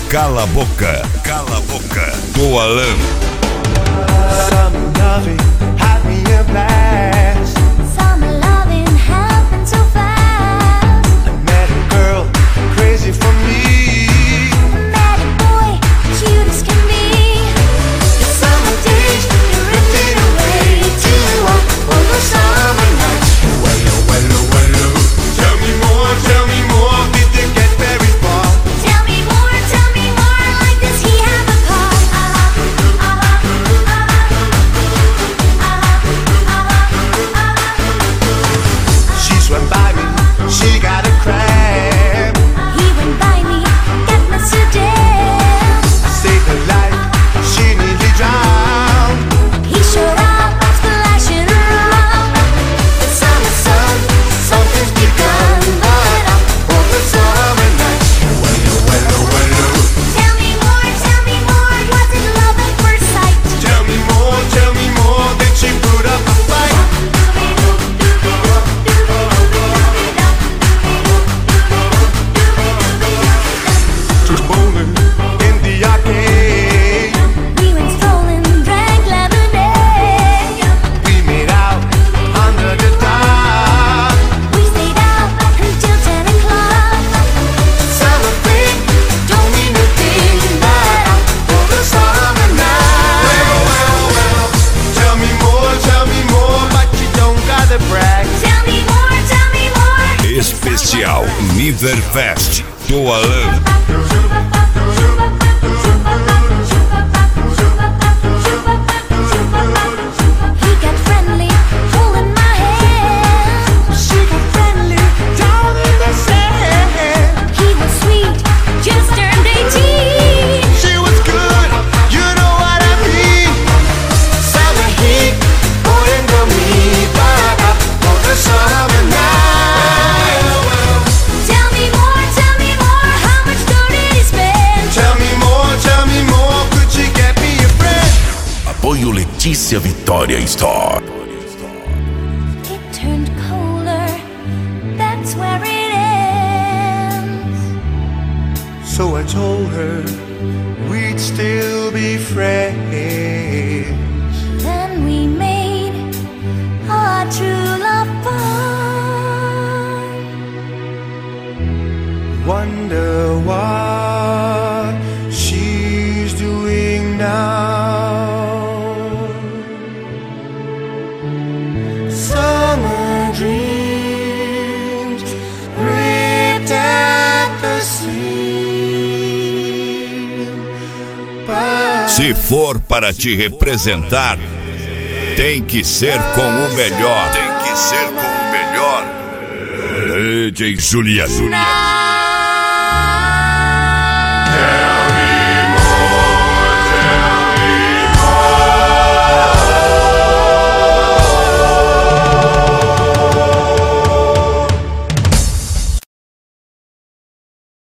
Cala a Boca, Cala a Boca, do Alan. Summer loving had me a blast. Summer loving happened so fast. I met a girl crazy for me. Met a boy, cute as can be. The summer days drifting away to all the summer nights. Well, tell me more, did they get very far? Tell me more, like does he have a car? She swam by me, she got a crab. He went by me, got my sedan. I saved her life, she nearly drowned. He showed up, splashing around. The summer sun, something's begun. But all the summer nights. Well. Tell me more, was it love at first sight? Tell me more, did she put up a fight? Just bowling in the arcade. We went strolling, drank lemonade. We made out under the dark. We stayed out until 10 o'clock. Summer thing don't mean a thing, but all the summer night. Well. Tell me more, but you don't gotta brag. Tell me more. Especial Niverfest, do Alan. He got friendly, holding my hand. She got friendly down in the sand. He was sweet, just turned 18. She was good, you know what I mean. Summer heat, pouring on me, but all the summer night. Tell me more, how much dough did he spend? Tell me more, could you get me a friend? Apoio Letícia Vitória Store. It turned colder, that's where it ends. So I told her we'd still be friends. Then we made our true love bond. Wonder what she's doing now. Summer dreams ripped at the seam. Se for para te representar, tem que ser com o melhor. Tem que ser com o melhor. DJ Juliano.